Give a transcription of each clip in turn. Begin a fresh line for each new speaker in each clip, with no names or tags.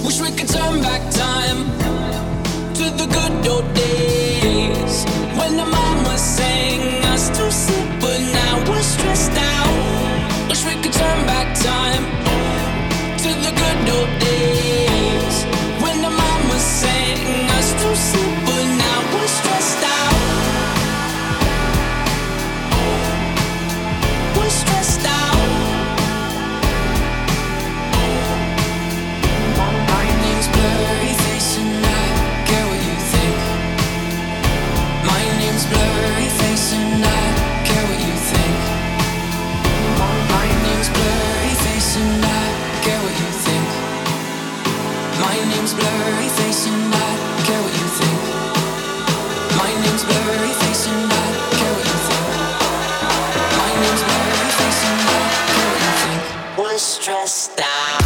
Wish we could turn back time to the good old days when the mama sang us to sleep, but now we're stressed out. Wish we could turn back time to the good old days when the mama sang us to sleep, but now we're stressed out. We're stressed out. My name's blurry face and I care what you think. My name's blurry face and I care what you think. My name's blurry face and I care what you think. My name's blurry face and I care what you think. My name's blurry face and I care what you think. My name's blurry face and I care what you think. We're stressed out.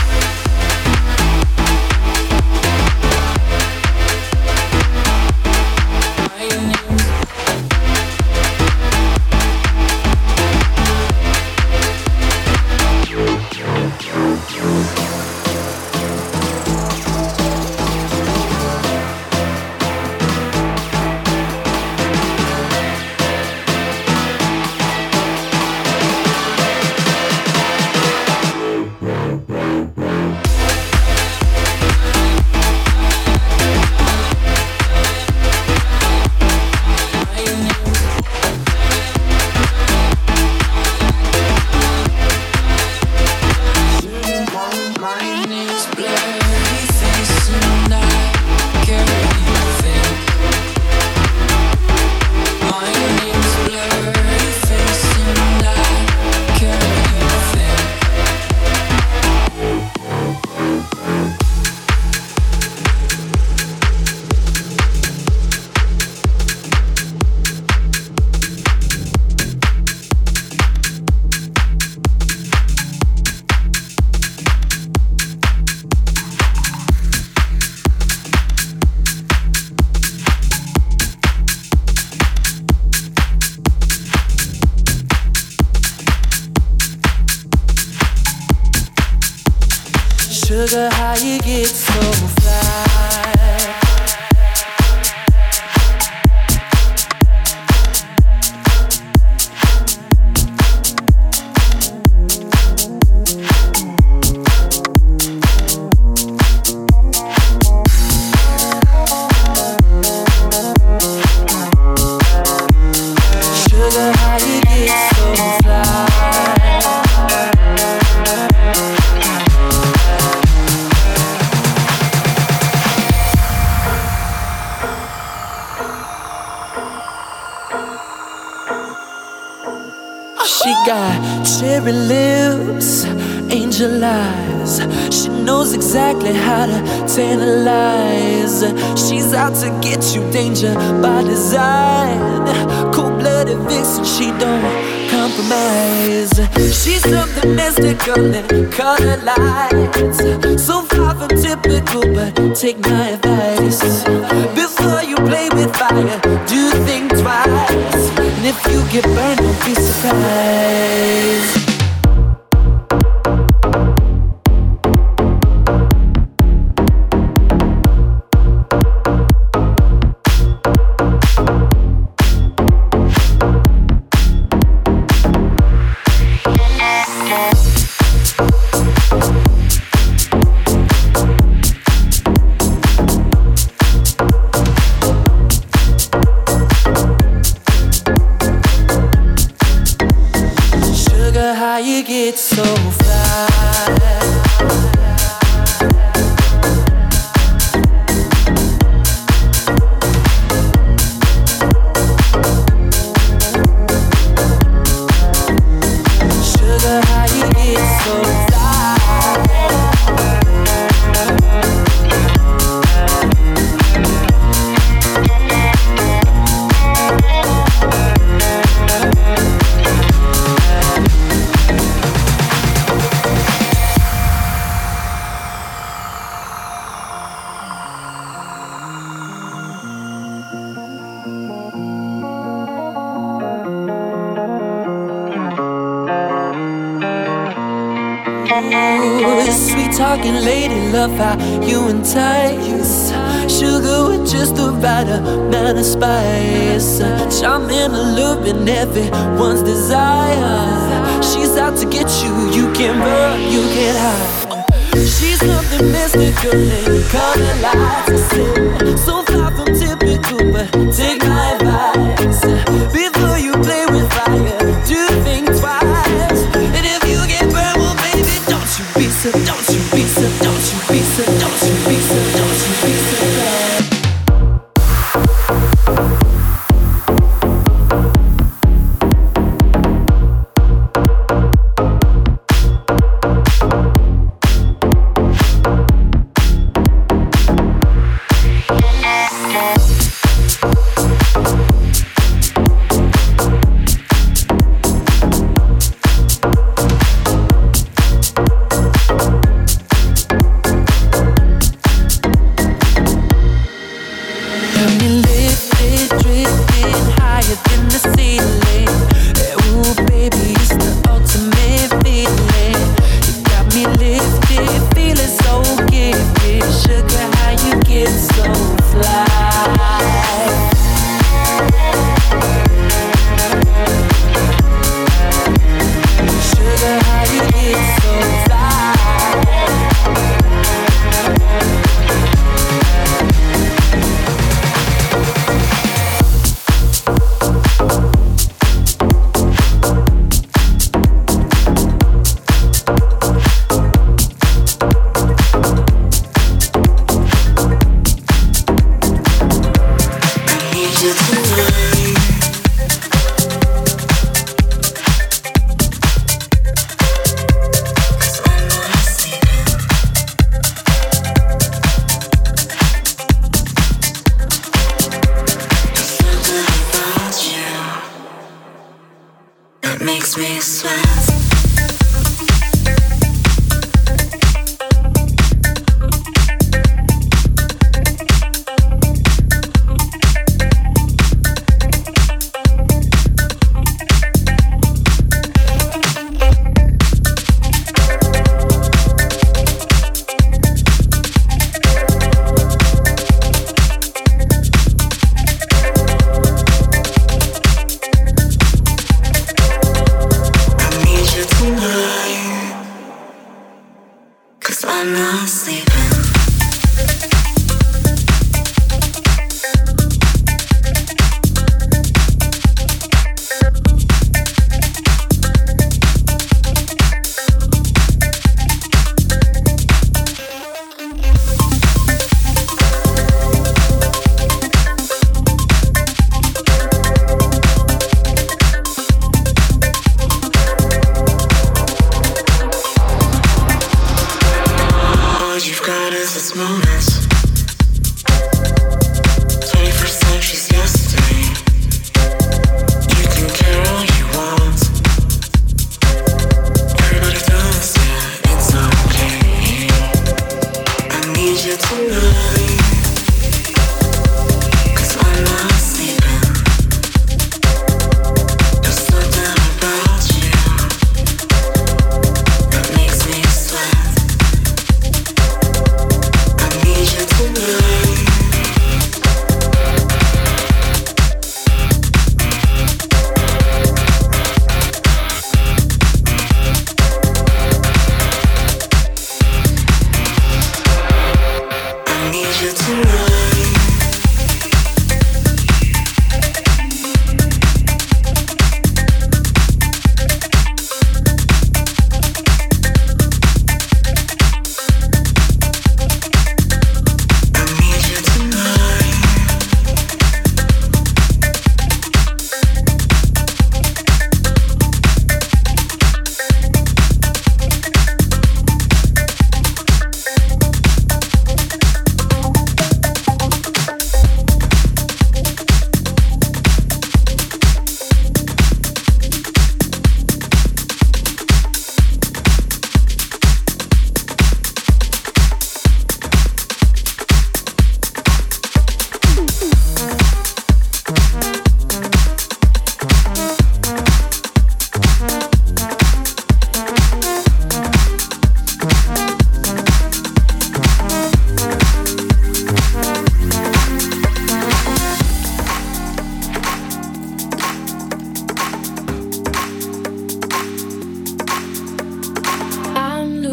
Sugar, how you get so fly? Sugar, how you get so fly? She got cherry lips, angel eyes. She knows exactly how to tantalize. She's out to get you, danger by design. Cold-blooded vixen, she don't compromise. She's something mystical and color lights. So far from typical, but take my advice. Before you play with fire, do think twice. And if you get burned, don't be surprised. How you get so fly? Sugar, how you get so fly? Ooh, sweet talking lady, love how you entice. Sugar with just the right amount of spice. Charming, alluring, everyone's desire. She's out to get you, you can't run, you can't hide. She's something mystical and color lights a sin. So far from typical, but take my advice. Before you play with fire, do think twice. And if you get burned, well baby, don't you be so, don't you be so, don't you be so, don't you be so, don't you be so bad.
You've got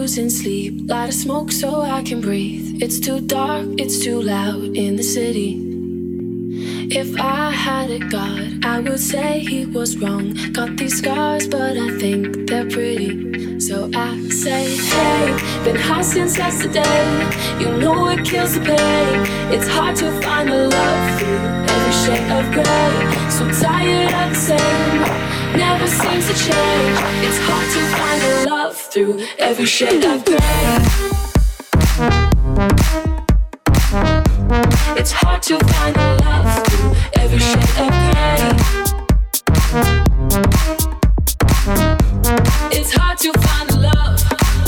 losing sleep. Light a smoke so I can breathe. It's too dark, it's too loud in the city. If I had a god, I would say he was wrong. Got these scars, but I think they're pretty. So I say, hey, been high since yesterday. You know it kills the pain. It's hard to find the love through every shade of gray. So tired of the same, never seems to change. It's hard to find the love through every shade of gray. It's hard to find the love through every shade of gray. It's hard to find the love.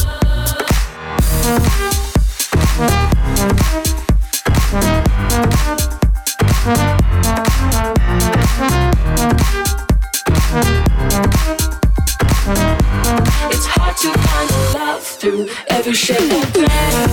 It's hard to find the love through every shade of gray.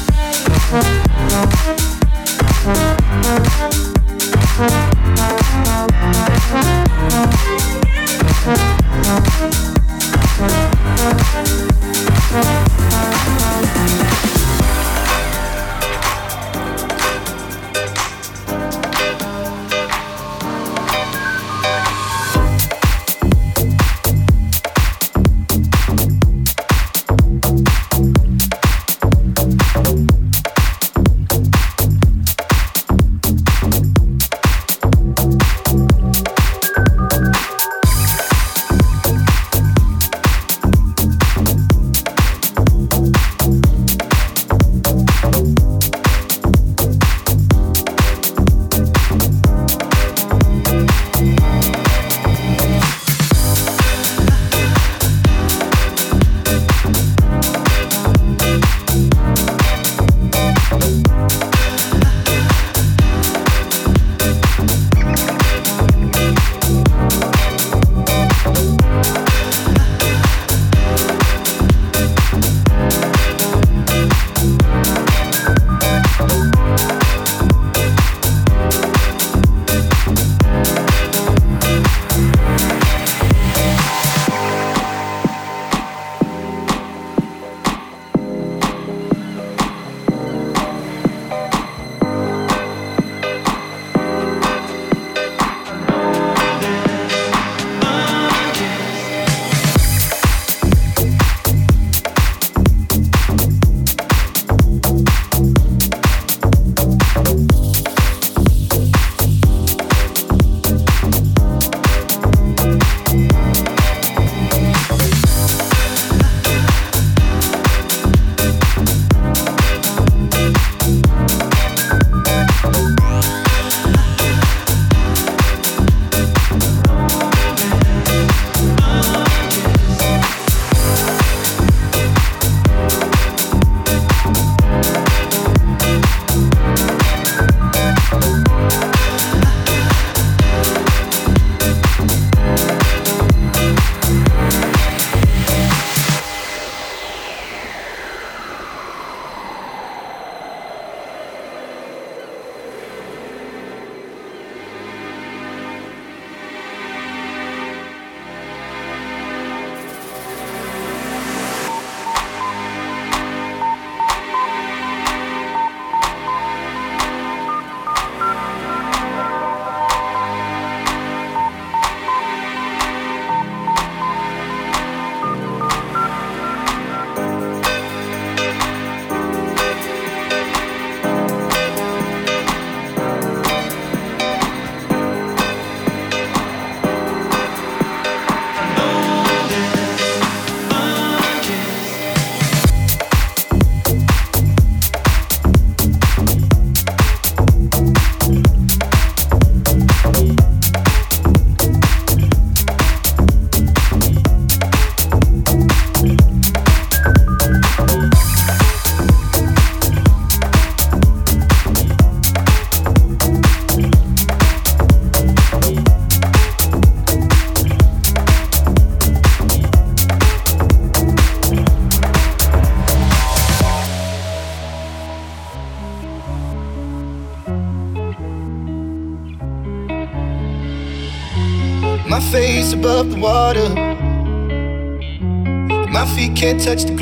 My face above the water, my feet can't touch the ground.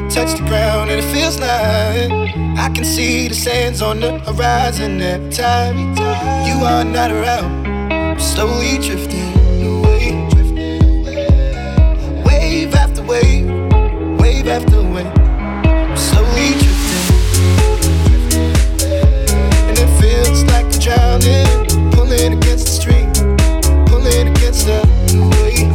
touch the ground and it feels like I can see the sands on the horizon every time you are not around. I'm slowly drifting away, wave after wave, wave after wave. I'm slowly drifting, and it feels like I'm drowning, pulling against the stream, pulling against the wave.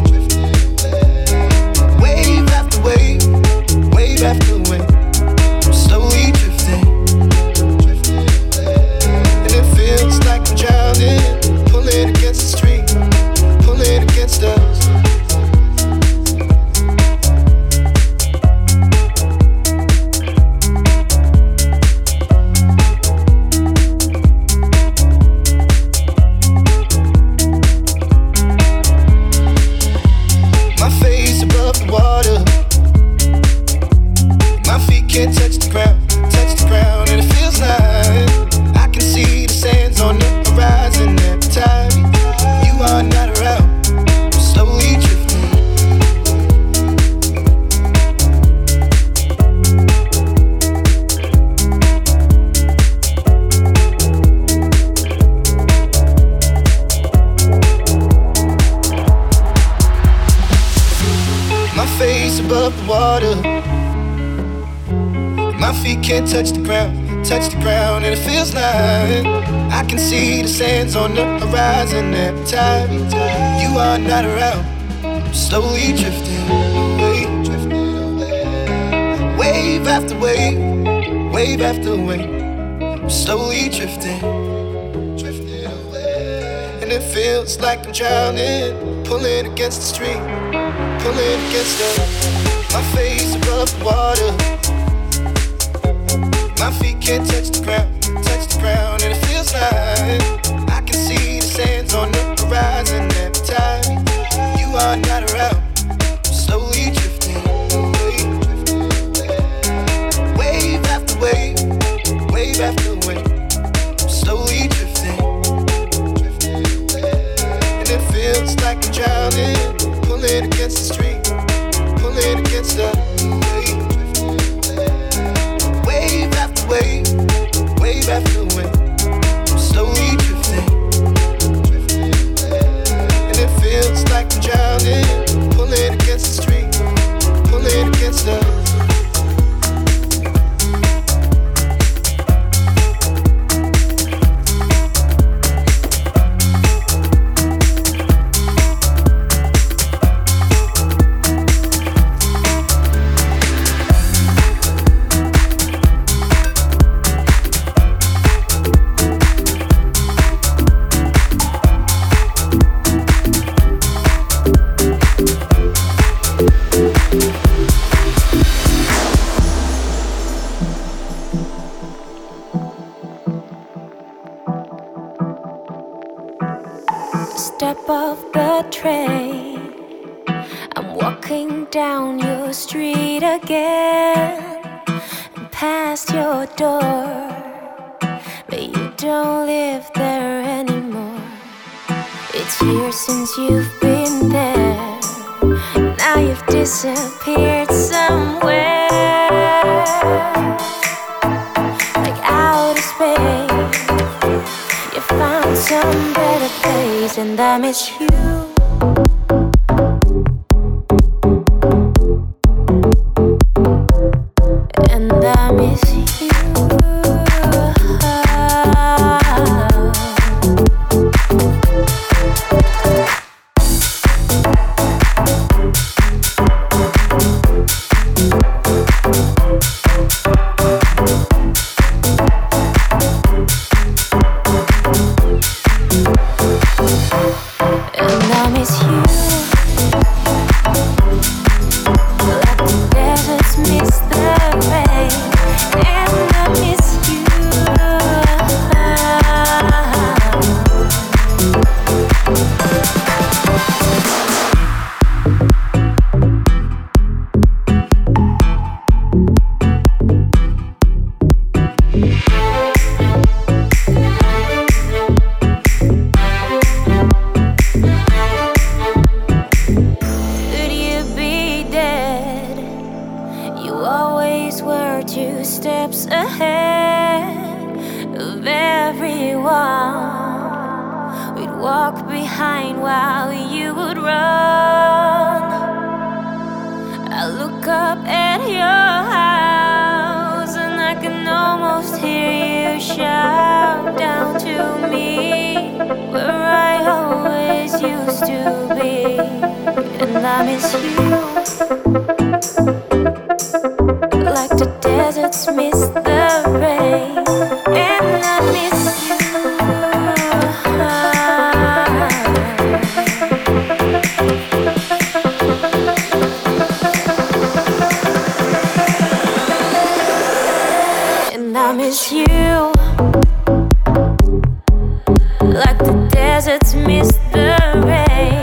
Wave after wave, wave after wave. I'm slowly drifting, and it feels like I'm drowning, pulling against the stream, pulling against us. My face above the water, my feet can't touch the ground, and it feels like I can see the sands on the horizon every time you are not around. I'm slowly drifting, my face above the water, my feet can't touch the ground, and it feels like I can see the sands on the horizon every time you are not around. I'm slowly drifting away, wave after wave, wave after wave. I'm slowly drifting, and it feels like I'm drowning, pulling against the stream, pulling against my face above the water. My feet can't touch the ground, and it feels like I can see the sands on the horizon every time you are not around. I'm slowly drifting away, wave after wave, wave after wave. I'm slowly drifting, and it feels like I'm drowning, pulling against the stream, pulling against the wave. Wave after wave, wave after wave. I'm slowly drifting, and it feels like I'm drowning, pulling against the stream, pulling against the.
Step off the train, I'm walking down your street again, and past your door, but you don't live there anymore. It's years since you've been there, now you've disappeared somewhere, like outer space. You found some better place, and I miss you. And I miss you. always always were 2 steps ahead of everyone. We'd walk behind while you would run. I look up at your house and I can almost hear you shout down to me, where I always used to be. And I miss you, like the deserts miss the rain. And I miss you, and I miss you, like the deserts miss the rain.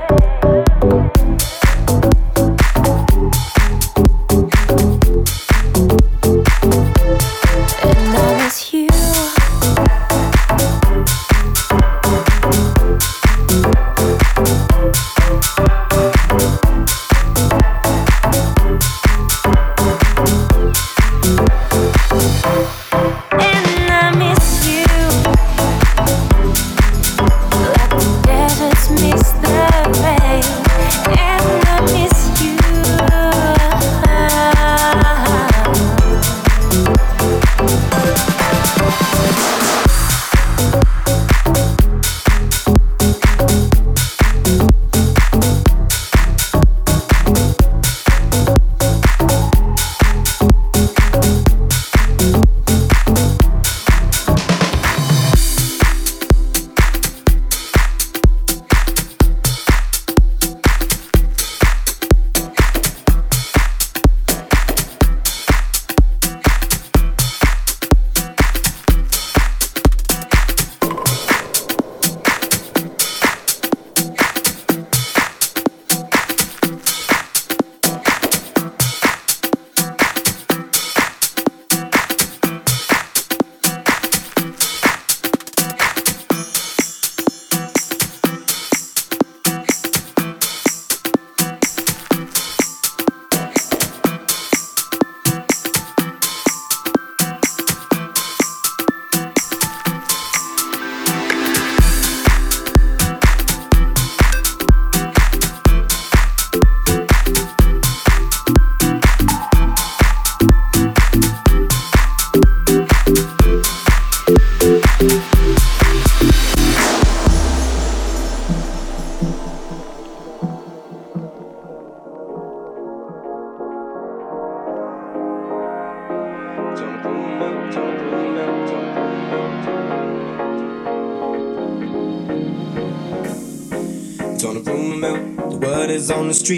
On the street,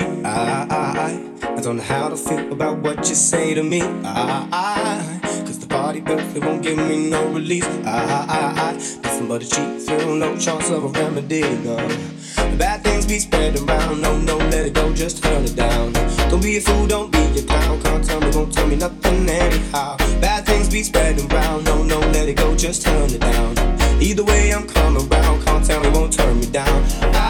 I don't know how to feel about what you say to me. Cause the party definitely won't give me no release. Nothing but a cheap thrill, no chance of a remedy. No, the bad things be spread around. No, let it go, just turn it down. Don't be a fool, don't be a clown. Can't tell me, won't tell me nothing anyhow. Bad things be spreading around. No, let it go, just turn it down. Either way, I'm coming around. Can't tell me, won't turn me down.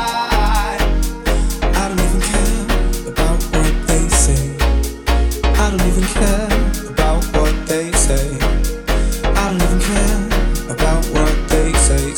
I don't even care about what they say. I don't even care about what they say. I don't even care about what they say.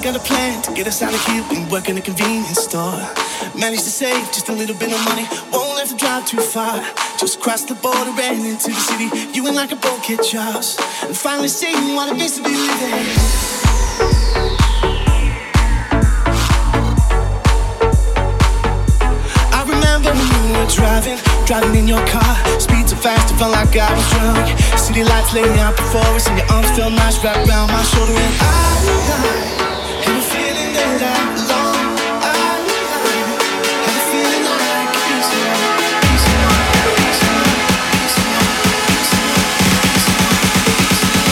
got a plan to get us out of here. We work in a convenience store. Managed to save just a little bit of money. Won't have to drive too far. Just cross the border and into the city. You and like a boat catch Charles. And finally seeing what it means to be living. Driving in your car, speed so fast it felt like I was drunk. City lights laying out before us, and your arms felt nice wrapped around my shoulder. And I had a feeling that I belong. I had a feeling like peace and love, peace and love, peace and love, peace and love, peace and love, peace and love, peace and love.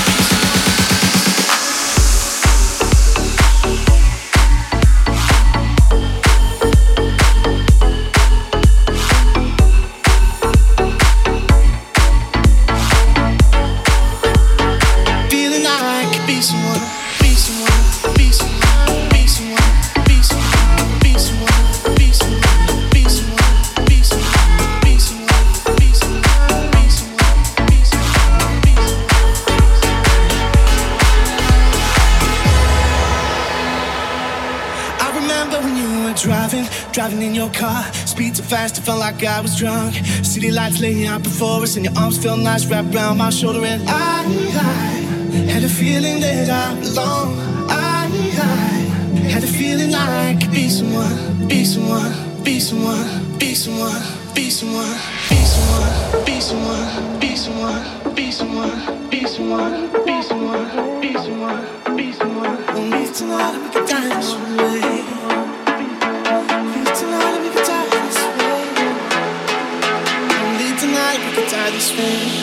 Driving in your car, speed so fast it felt like I was drunk. City lights laying out before us, and your arms felt nice wrapped around my shoulder. And I had a feeling that I belong. I had a feeling like I could be someone, be someone, be someone, be someone, be someone, be someone, be someone, be someone, be someone, be someone, be someone, be someone, be someone. We'll meet tonight and we can dance one way. This way.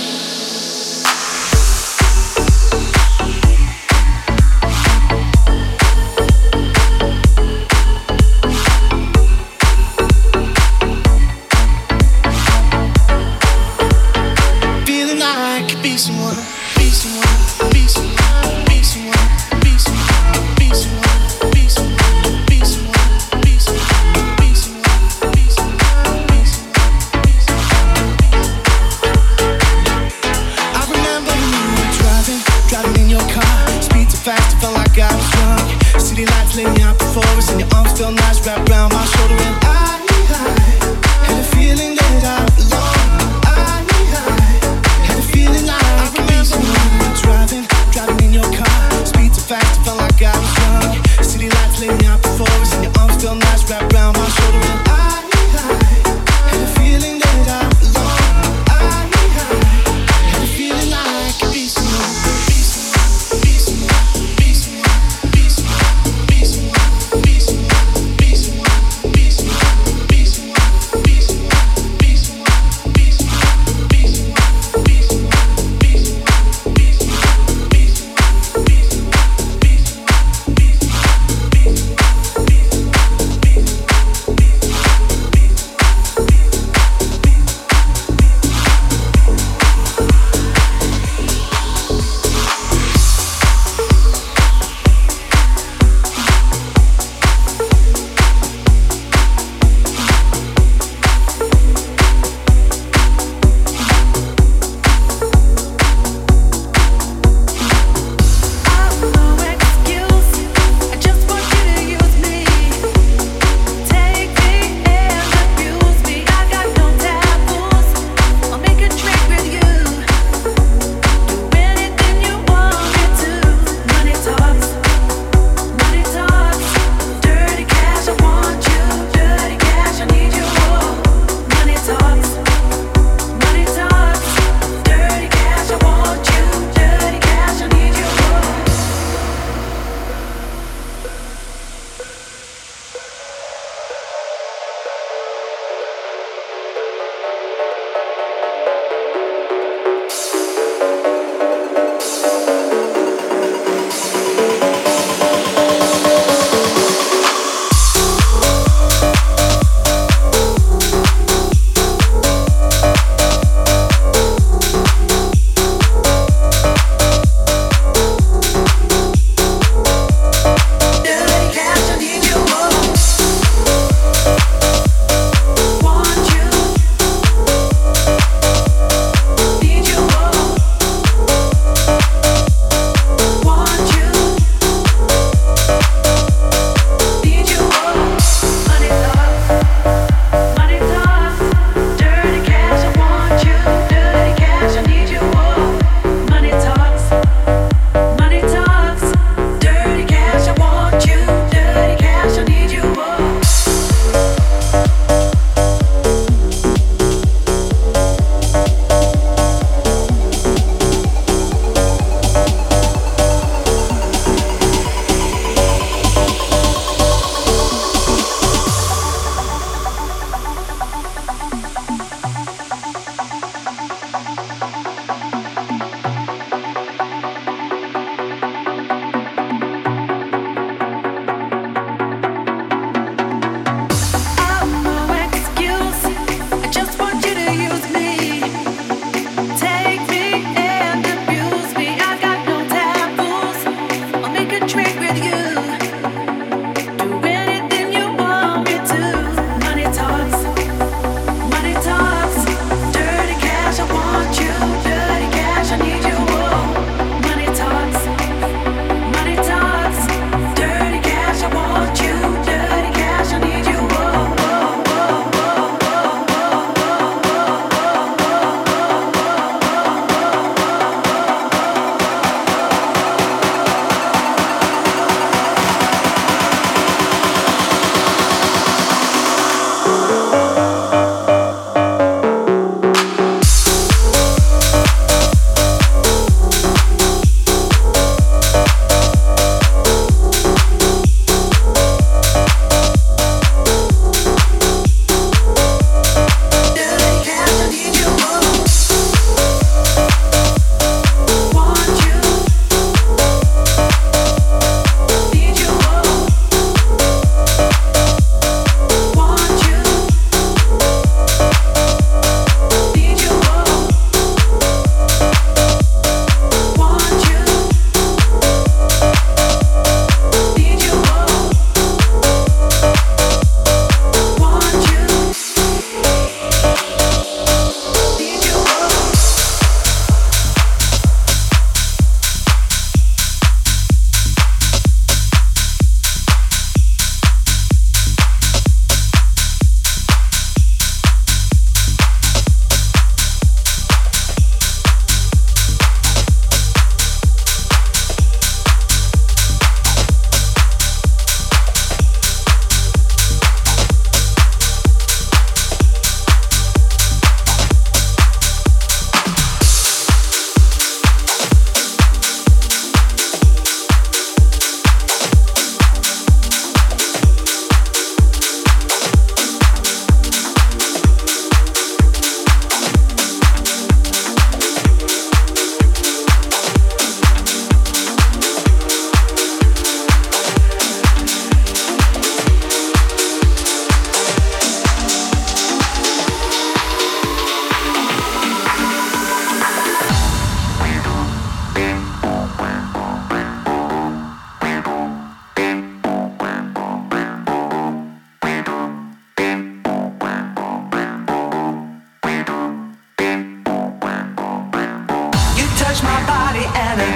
Feeling like I could be someone, be someone, be someone, be someone, be someone, be someone, be someone, be someone, be someone, be someone, be someone, be someone. Driving in your car, speed so fast it felt like I was drunk. City lights laying out before us, and your arms felt nice wrapped around my shoulder. And I had a feeling that I belong. I had a feeling like I could be someone. Driving in your car, speed so fast it felt like I was drunk. City lights laying out before us, and your arms felt nice wrapped around my shoulder. And I had a feeling that I belong. I had a feeling like I could be someone. Be someone, be someone, be someone, be someone, be someone, be someone.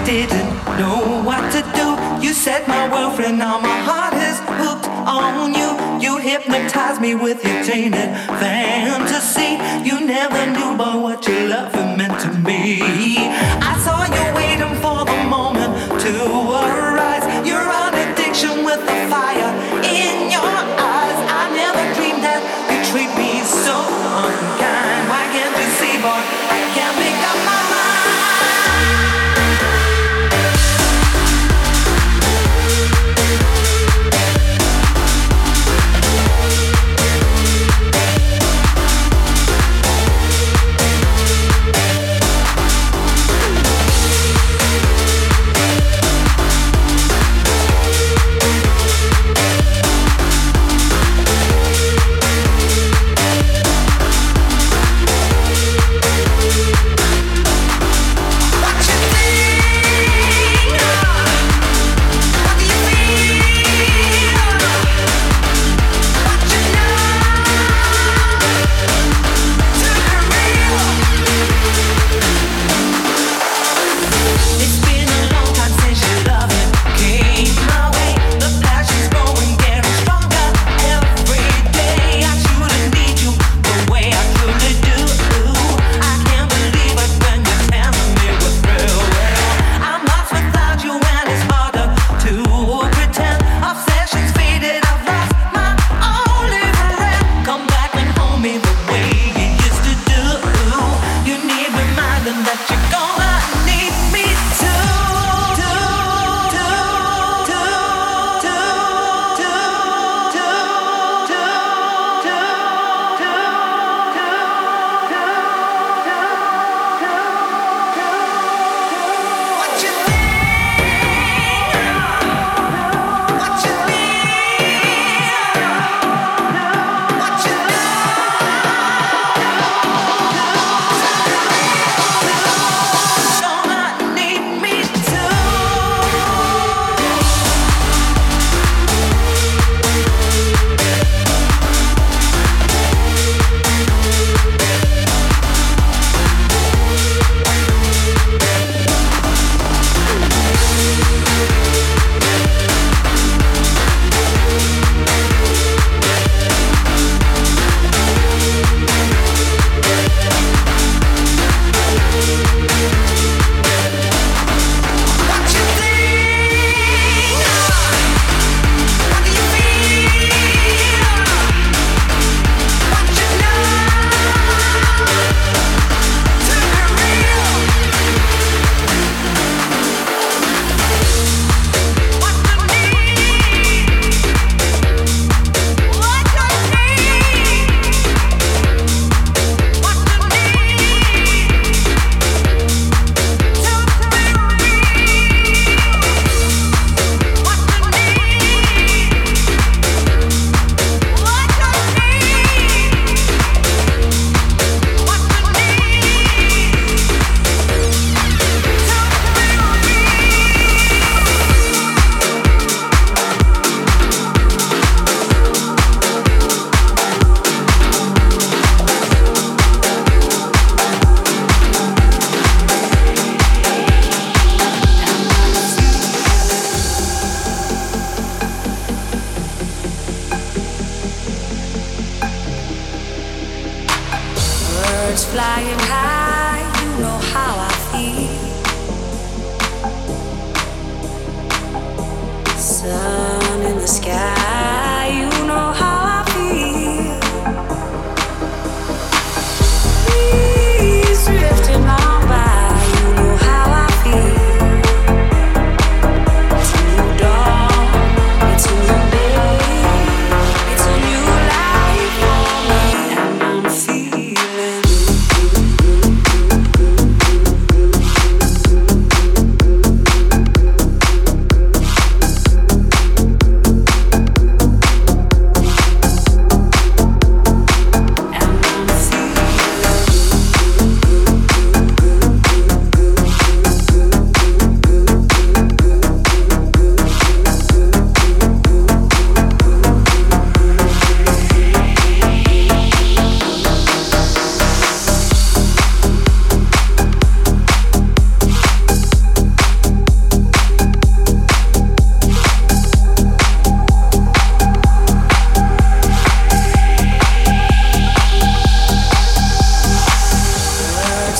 didn't know what to do. You set my world free, now my heart is hooked on you. You hypnotized me with your tainted fantasy. You never knew but what your love meant to me. I saw you waiting for the moment to arise. You're an addiction with the fire in your eyes. I never dreamed that you treat me so unkind. Why can't you see, boy? I can't make up my mind.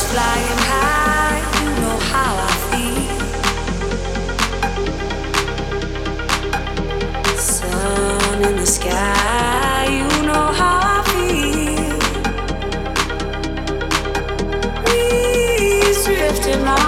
flying high, you know how I feel. Sun in the sky, you know how I feel. We drifting on.